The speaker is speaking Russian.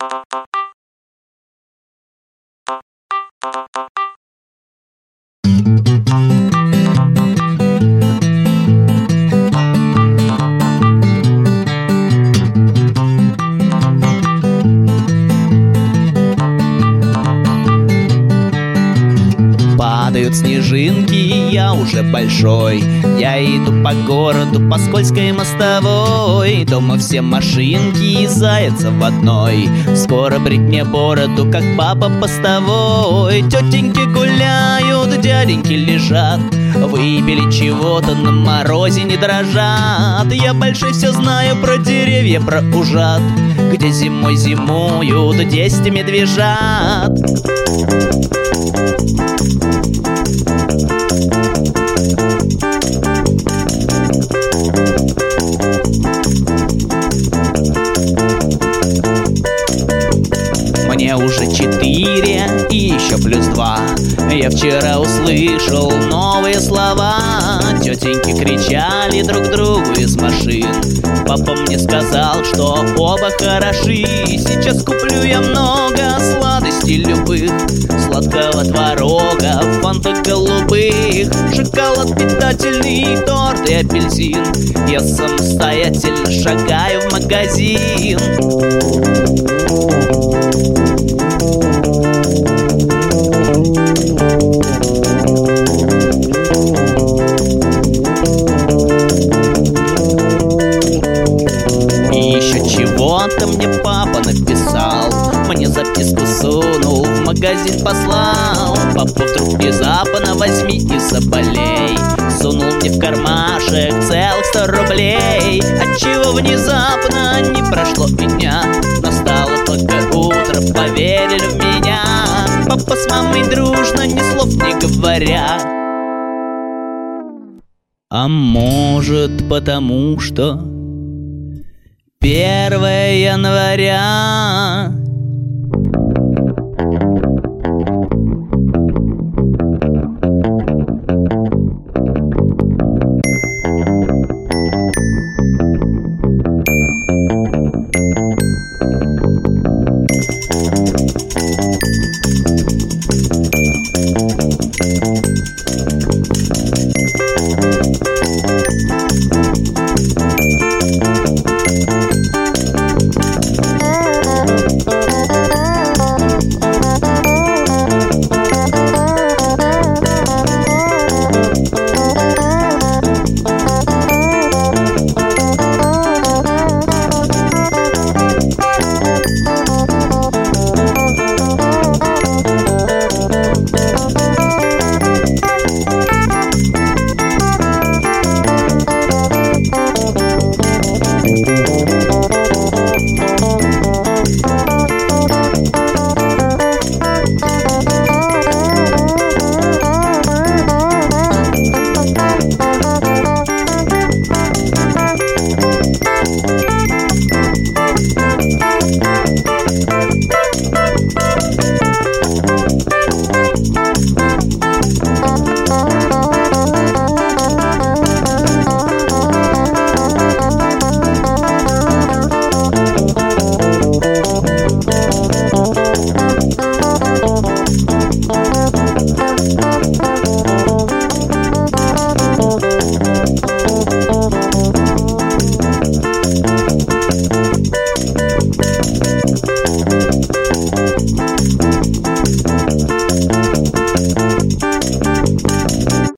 Падают снежинки, и я уже большой. Я иду по городу, по скользкой мостовой. Дома все машинки и зайца в одной. Скоро брить мне бороду, как папа постовой. Тетеньки гуляют, дяденьки лежат. Выпили чего-то, на морозе не дрожат. Я больше все знаю про деревья, про ужат, где зимой зимуют 10 медвежат. Мне уже 4 и еще плюс 2. Я вчера услышал новые слова. Тетеньки кричали друг другу из машин. Папа мне сказал, что оба хороши. Сейчас куплю я много сладостей любых: сладкого творога, фанток голубых, шоколад питательный, торт и апельсин. Я самостоятельно шагаю в магазин. Чего-то мне папа написал, мне записку сунул, в магазин послал. Папа вдруг внезапно возьми и заболей. Сунул мне в кармашек целых 100 рублей. Отчего внезапно не прошло и дня, настало только утро, поверили в меня. Папа с мамой дружно, ни слов не говоря. А может потому что 1 января.